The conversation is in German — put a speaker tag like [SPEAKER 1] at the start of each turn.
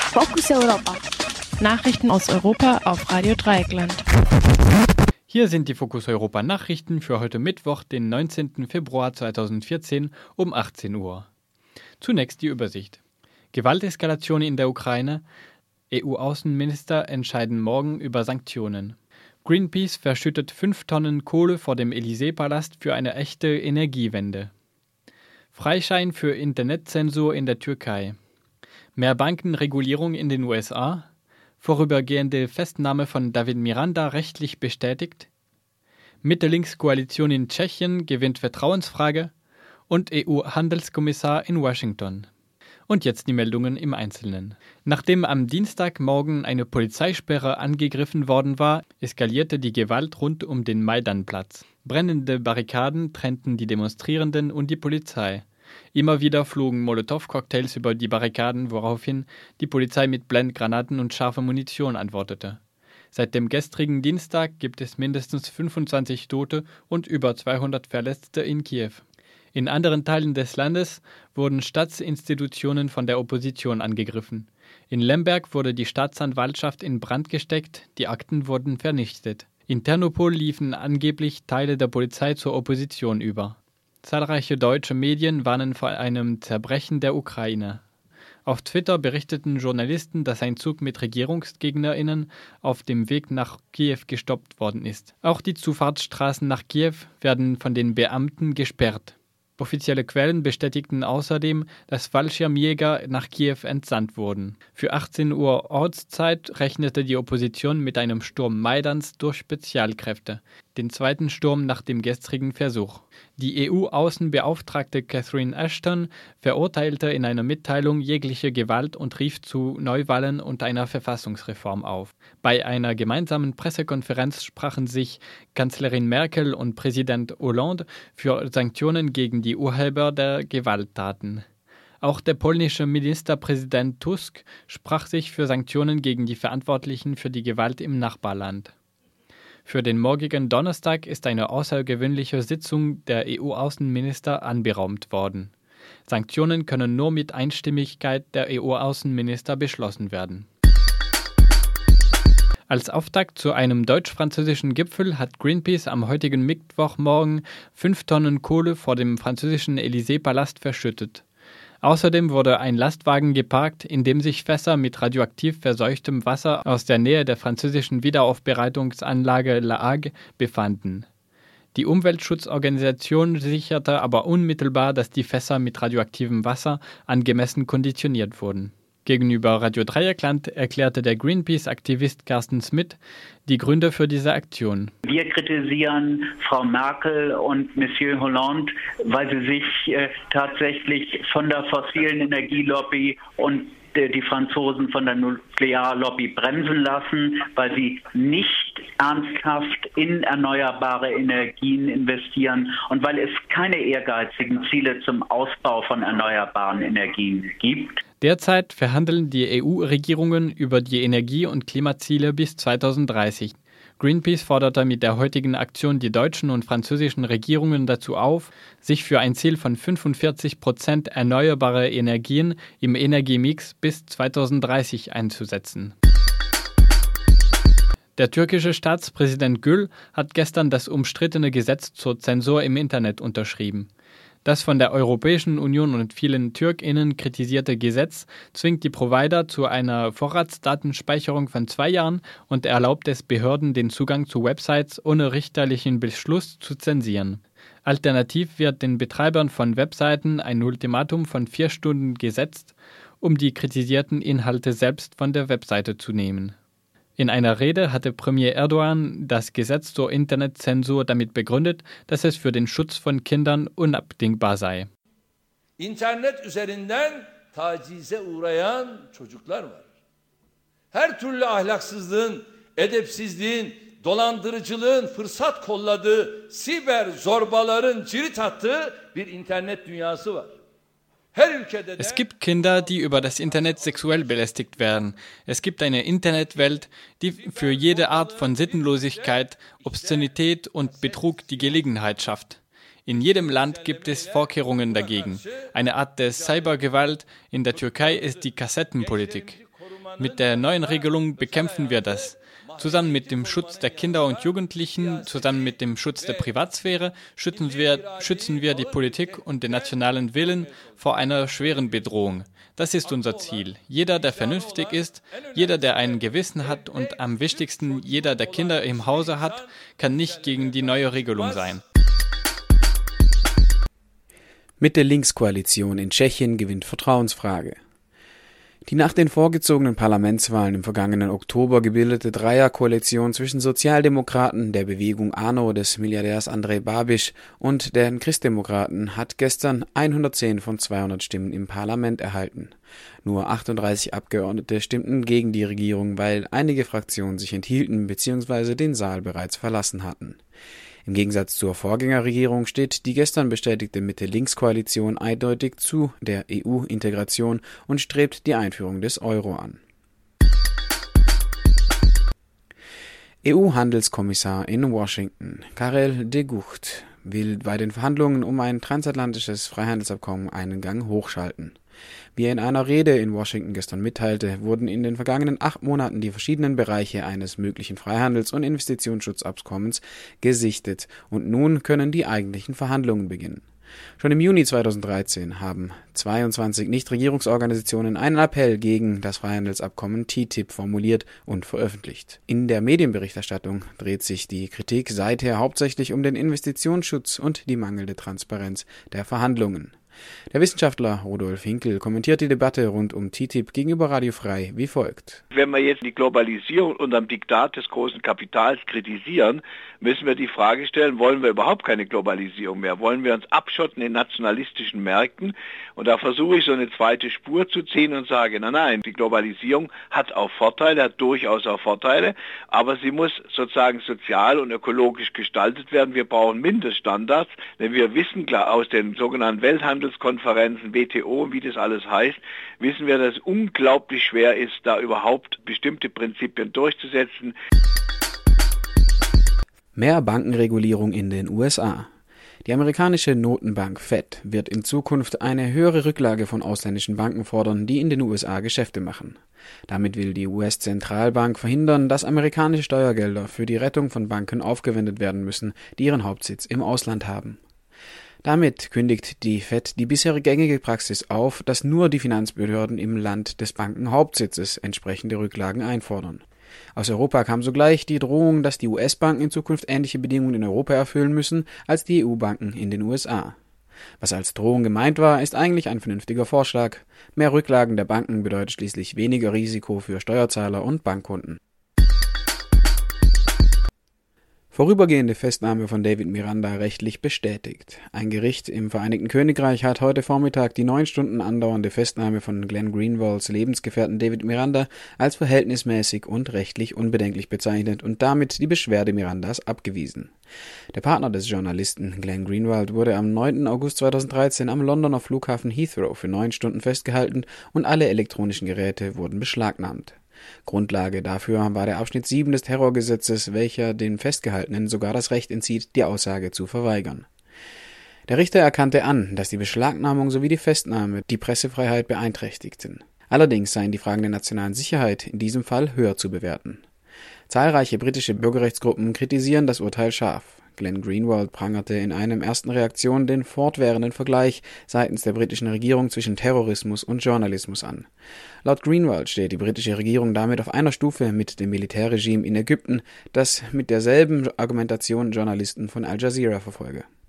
[SPEAKER 1] Fokus Europa. Nachrichten aus Europa auf Radio Dreieckland.
[SPEAKER 2] Hier sind die Fokus Europa Nachrichten für heute Mittwoch, den 19. Februar 2014 um 18 Uhr. Zunächst die Übersicht. Gewalteskalation in der Ukraine. EU-Außenminister entscheiden morgen über Sanktionen. Greenpeace verschüttet 5 Tonnen Kohle vor dem Élysée-Palast für eine echte Energiewende. Freischein für Internetzensur in der Türkei. Mehr Bankenregulierung in den USA. Vorübergehende Festnahme von David Miranda rechtlich bestätigt. Mitte-Links-Koalition in Tschechien gewinnt Vertrauensfrage. Und EU-Handelskommissar in Washington. Und jetzt die Meldungen im Einzelnen. Nachdem am Dienstagmorgen eine Polizeisperre angegriffen worden war, eskalierte die Gewalt rund um den Maidanplatz. Brennende Barrikaden trennten die Demonstrierenden und die Polizei. Immer wieder flogen Molotow-Cocktails über die Barrikaden, woraufhin die Polizei mit Blendgranaten und scharfer Munition antwortete. Seit dem gestrigen Dienstag gibt es mindestens 25 Tote und über 200 Verletzte in Kiew. In anderen Teilen des Landes wurden Staatsinstitutionen von der Opposition angegriffen. In Lemberg wurde die Staatsanwaltschaft in Brand gesteckt, die Akten wurden vernichtet. In Ternopol liefen angeblich Teile der Polizei zur Opposition über. Zahlreiche deutsche Medien warnen vor einem Zerbrechen der Ukraine. Auf Twitter berichteten Journalisten, dass ein Zug mit RegierungsgegnerInnen auf dem Weg nach Kiew gestoppt worden ist. Auch die Zufahrtsstraßen nach Kiew werden von den Beamten gesperrt. Offizielle Quellen bestätigten außerdem, dass Fallschirmjäger nach Kiew entsandt wurden. Für 18 Uhr Ortszeit rechnete die Opposition mit einem Sturm Maidans durch Spezialkräfte, den zweiten Sturm nach dem gestrigen Versuch. Die EU-Außenbeauftragte Catherine Ashton verurteilte in einer Mitteilung jegliche Gewalt und rief zu Neuwahlen und einer Verfassungsreform auf. Bei einer gemeinsamen Pressekonferenz sprachen sich Kanzlerin Merkel und Präsident Hollande für Sanktionen gegen die Urheber der Gewalttaten. Auch der polnische Ministerpräsident Tusk sprach sich für Sanktionen gegen die Verantwortlichen für die Gewalt im Nachbarland. Für den morgigen Donnerstag ist eine außergewöhnliche Sitzung der EU-Außenminister anberaumt worden. Sanktionen können nur mit Einstimmigkeit der EU-Außenminister beschlossen werden. Als Auftakt zu einem deutsch-französischen Gipfel hat Greenpeace am heutigen Mittwochmorgen 5 Tonnen Kohle vor dem französischen Élysée-Palast verschüttet. Außerdem wurde ein Lastwagen geparkt, in dem sich Fässer mit radioaktiv verseuchtem Wasser aus der Nähe der französischen Wiederaufbereitungsanlage La Hague befanden. Die Umweltschutzorganisation sicherte aber unmittelbar, dass die Fässer mit radioaktivem Wasser angemessen konditioniert wurden. Gegenüber Radio Dreieckland erklärte der Greenpeace-Aktivist Carsten Smith die Gründe für diese Aktion.
[SPEAKER 3] Wir kritisieren Frau Merkel und Monsieur Hollande, weil sie sich tatsächlich von der fossilen Energielobby und die Franzosen von der Nuklearlobby bremsen lassen, weil sie nicht ernsthaft in erneuerbare Energien investieren und weil es keine ehrgeizigen Ziele zum Ausbau von erneuerbaren Energien gibt.
[SPEAKER 2] Derzeit verhandeln die EU-Regierungen über die Energie- und Klimaziele bis 2030. Greenpeace forderte mit der heutigen Aktion die deutschen und französischen Regierungen dazu auf, sich für ein Ziel von 45% erneuerbare Energien im Energiemix bis 2030 einzusetzen. Der türkische Staatspräsident Gül hat gestern das umstrittene Gesetz zur Zensur im Internet unterschrieben. Das von der Europäischen Union und vielen TürkInnen kritisierte Gesetz zwingt die Provider zu einer Vorratsdatenspeicherung von 2 Jahren und erlaubt es Behörden, den Zugang zu Websites ohne richterlichen Beschluss zu zensieren. Alternativ wird den Betreibern von Webseiten ein Ultimatum von 4 Stunden gesetzt, um die kritisierten Inhalte selbst von der Webseite zu nehmen. In einer Rede hatte Premier Erdogan das Gesetz zur Internetzensur damit begründet, dass es für den Schutz von Kindern unabdingbar sei.
[SPEAKER 4] İnternet üzerinden tacize uğrayan çocuklar var. Her türlü ahlaksızlığın, edepsizliğin, dolandırıcılığın fırsat kolladığı, siber zorbaların cirit attığı bir internet dünyası var.
[SPEAKER 2] Es gibt Kinder, die über das Internet sexuell belästigt werden. Es gibt eine Internetwelt, die für jede Art von Sittenlosigkeit, Obszönität und Betrug die Gelegenheit schafft. In jedem Land gibt es Vorkehrungen dagegen. Eine Art der Cybergewalt in der Türkei ist die Kassettenpolitik. Mit der neuen Regelung bekämpfen wir das. Zusammen mit dem Schutz der Kinder und Jugendlichen, zusammen mit dem Schutz der Privatsphäre, schützen wir die Politik und den nationalen Willen vor einer schweren Bedrohung. Das ist unser Ziel. Jeder, der vernünftig ist, jeder, der ein Gewissen hat und am wichtigsten, jeder, der Kinder im Hause hat, kann nicht gegen die neue Regelung sein.
[SPEAKER 5] Mitte-Links-Koalition in Tschechien gewinnt Vertrauensfrage. Die nach den vorgezogenen Parlamentswahlen im vergangenen Oktober gebildete Dreierkoalition zwischen Sozialdemokraten, der Bewegung ANO des Milliardärs Andrej Babiš und den Christdemokraten hat gestern 110 von 200 Stimmen im Parlament erhalten. Nur 38 Abgeordnete stimmten gegen die Regierung, weil einige Fraktionen sich enthielten bzw. den Saal bereits verlassen hatten. Im Gegensatz zur Vorgängerregierung steht die gestern bestätigte Mitte-Links-Koalition eindeutig zu der EU-Integration und strebt die Einführung des Euro an. EU-Handelskommissar in Washington, Karel de Gucht, will bei den Verhandlungen um ein transatlantisches Freihandelsabkommen einen Gang hochschalten. Wie er in einer Rede in Washington gestern mitteilte, wurden in den vergangenen 8 Monaten die verschiedenen Bereiche eines möglichen Freihandels- und Investitionsschutzabkommens gesichtet und nun können die eigentlichen Verhandlungen beginnen. Schon im Juni 2013 haben 22 Nichtregierungsorganisationen einen Appell gegen das Freihandelsabkommen TTIP formuliert und veröffentlicht. In der Medienberichterstattung dreht sich die Kritik seither hauptsächlich um den Investitionsschutz und die mangelnde Transparenz der Verhandlungen. Der Wissenschaftler Rudolf Hinkel kommentiert die Debatte rund um TTIP gegenüber Radio Frei wie folgt.
[SPEAKER 6] Wenn wir jetzt die Globalisierung unterm Diktat des großen Kapitals kritisieren, müssen wir die Frage stellen, wollen wir überhaupt keine Globalisierung mehr? Wollen wir uns abschotten in nationalistischen Märkten? Und da versuche ich so eine zweite Spur zu ziehen und sage, nein, die Globalisierung hat auch Vorteile, hat durchaus auch Vorteile, aber sie muss sozusagen sozial und ökologisch gestaltet werden. Wir brauchen Mindeststandards, denn wir wissen klar aus den sogenannten Welthandelskonferenzen, WTO, wie das alles heißt, wissen wir, dass es unglaublich schwer ist, da überhaupt bestimmte Prinzipien durchzusetzen.
[SPEAKER 5] Mehr Bankenregulierung in den USA. Die amerikanische Notenbank Fed wird in Zukunft eine höhere Rücklage von ausländischen Banken fordern, die in den USA Geschäfte machen. Damit will die US-Zentralbank verhindern, dass amerikanische Steuergelder für die Rettung von Banken aufgewendet werden müssen, die ihren Hauptsitz im Ausland haben. Damit kündigt die Fed die bisher gängige Praxis auf, dass nur die Finanzbehörden im Land des Bankenhauptsitzes entsprechende Rücklagen einfordern. Aus Europa kam sogleich die Drohung, dass die US-Banken in Zukunft ähnliche Bedingungen in Europa erfüllen müssen als die EU-Banken in den USA. Was als Drohung gemeint war, ist eigentlich ein vernünftiger Vorschlag. Mehr Rücklagen der Banken bedeutet schließlich weniger Risiko für Steuerzahler und Bankkunden. Vorübergehende Festnahme von David Miranda rechtlich bestätigt. Ein Gericht im Vereinigten Königreich hat heute Vormittag die 9 Stunden andauernde Festnahme von Glenn Greenwalds Lebensgefährten David Miranda als verhältnismäßig und rechtlich unbedenklich bezeichnet und damit die Beschwerde Mirandas abgewiesen. Der Partner des Journalisten Glenn Greenwald wurde am 9. August 2013 am Londoner Flughafen Heathrow für 9 Stunden festgehalten und alle elektronischen Geräte wurden beschlagnahmt. Grundlage dafür war der Abschnitt 7 des Terrorgesetzes, welcher den Festgehaltenen sogar das Recht entzieht, die Aussage zu verweigern. Der Richter erkannte an, dass die Beschlagnahmung sowie die Festnahme die Pressefreiheit beeinträchtigten. Allerdings seien die Fragen der nationalen Sicherheit in diesem Fall höher zu bewerten. Zahlreiche britische Bürgerrechtsgruppen kritisieren das Urteil scharf. Glenn Greenwald prangerte in einer ersten Reaktion den fortwährenden Vergleich seitens der britischen Regierung zwischen Terrorismus und Journalismus an. Laut Greenwald steht die britische Regierung damit auf einer Stufe mit dem Militärregime in Ägypten, das mit derselben Argumentation Journalisten von Al Jazeera verfolge.